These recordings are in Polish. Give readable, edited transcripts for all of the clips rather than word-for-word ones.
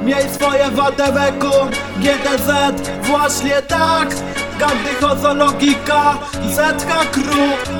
Miej swoje w ATW-ku, GDZ, właśnie tak. Gandychozo logika, ZH Crew.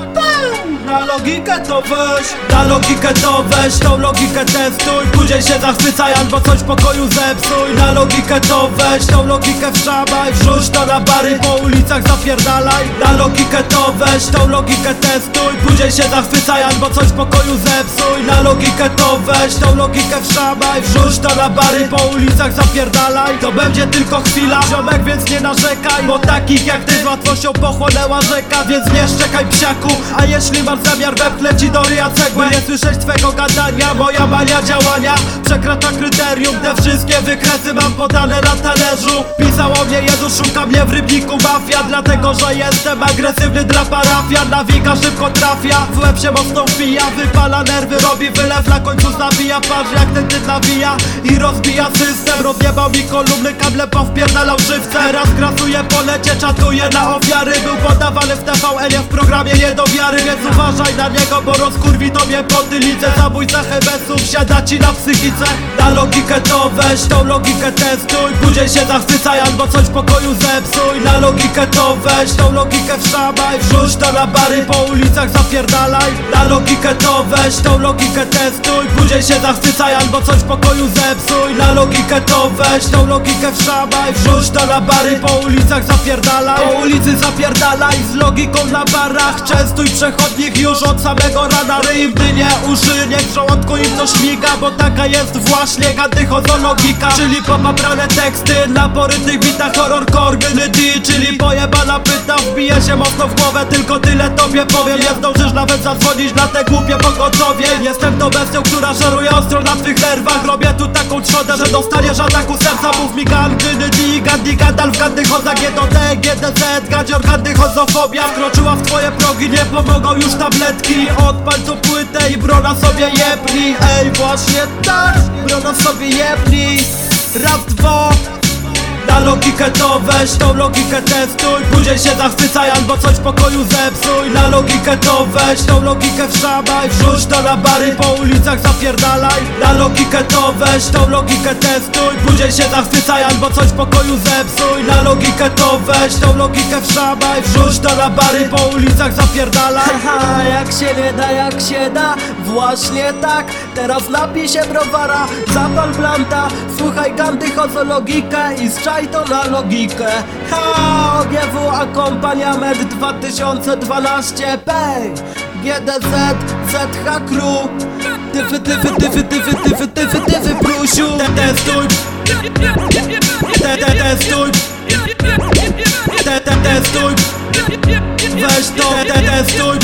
Na logikę to weź, na logikę to weź, tą logikę testuj. Później się zachwycaj albo coś w pokoju zepsuj. Na logikę to weź, tą logikę wszczabaj. Wrzuć to na bary, po ulicach zapierdalaj. Na logikę to weź, tą logikę testuj. Później się zachwycaj albo coś w pokoju zepsuj. Na logikę to weź, tą logikę wszczabaj. Wrzuć to na bary, po ulicach zapierdalaj. To będzie tylko chwila, ziomek, więc nie narzekaj, bo takich jak ty z łatwością pochłonęła rzeka. Więc nie szczekaj, psiaku, a jeśli masz zamiar wepchnę ci do ryja cegłę. Nie słyszeć twego gadania, moja mania działania przekracza kryterium. Te wszystkie wykresy mam podane na talerzu. Pisał o mnie Jezus, szuka mnie w rybniku mafia. Dlatego, że jestem agresywny dla parafian. Nawika szybko trafia, w łeb się mocno wbija. Wypala nerwy, robi wylew, na końcu zabija. Patrz jak ten typ nawija i rozbija system. Rozjebał mi kolumny, kable powpierdalał żywce. Teraz grasuje po lecie, czatuje na ofiary. Był podawany w TVN-ie w programie nie do wiary. Więc uważaj na niego, bo rozkurwi tobie potylicę. Zabójca hebesów siada ci na psychice. Na logikę to weź, tą logikę testuj. Później się zachwycaj albo coś w pokoju zepsuj. Na logikę to weź, tą logikę wszczabaj. Wrzuć to na bary, po ulicach zapierdalaj. Na logikę to weź, tą logikę testuj. Później się zachwycaj albo coś w pokoju zepsuj. Na logikę to weź, tą logikę wszczabaj. Wrzuć to na bary, po ulicach zapierdalaj. Po ulicy zapierdalaj z logiką na barach. Częstuj przechodnich już od samego rana. Ryj w dynie, uszy, niech w żołądku im to śmiga. Bo taka jest właśnie gandychozo logika. Czyli popaprane teksty na porytych bitach. Horror core, GND, czyli pojebana pyta. Wbije się mocno w głowę, tylko tyle tobie powiem. Nie zdążysz nawet zadzwonić na te głupie pogotowie. Jestem tą bestią, która żeruje ostro na twych nerwach. Robię tu taką trzodę, że dostaniesz ataku serca. Mów mi gang, GND, Gandhi, Gandalf, gandychoza, GDD, GDZ, gadzior, gandychozofobia. Wkroczyła w twoje progi, nie pomogą już tabletki. Odpal tu płytę i brona sobie jebnij. Ej, właśnie tak, brona sobie jebnij. Raz, dwa. Na logikę to weź, tą logikę testuj. Później się zachwycaj albo coś w pokoju zepsuj. Na logikę to weź, tą logikę wszczabaj. Wrzuć to na bary, po ulicach zapierdalaj. Na logikę to weź, tą logikę testuj. Później się zachwycaj albo coś w pokoju zepsuj. Na logikę to weź, tą logikę wszczabaj. Wrzuć to na bary, po ulicach zapierdalaj. Haha, jak się nie da, jak się da. Właśnie tak, teraz napij się browara, zapal blanta. Słuchaj gandychozo logikę i zczaj to na logikę. Ha, OGW akompaniament 2012. Pej, GDZ, ZH Crew. Tyfy, tyfy, tyfy, tyfy, tyfy, tyfy, tyfy, prusiu. Testuj, testuj, testuj. Weź to, testuj.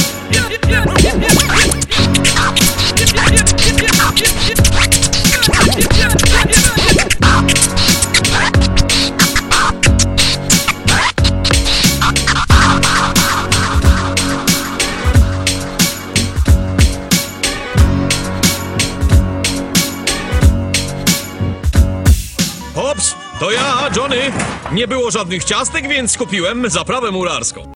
Hops, to ja, Johnny. Nie było żadnych ciastek, więc kupiłem zaprawę murarską.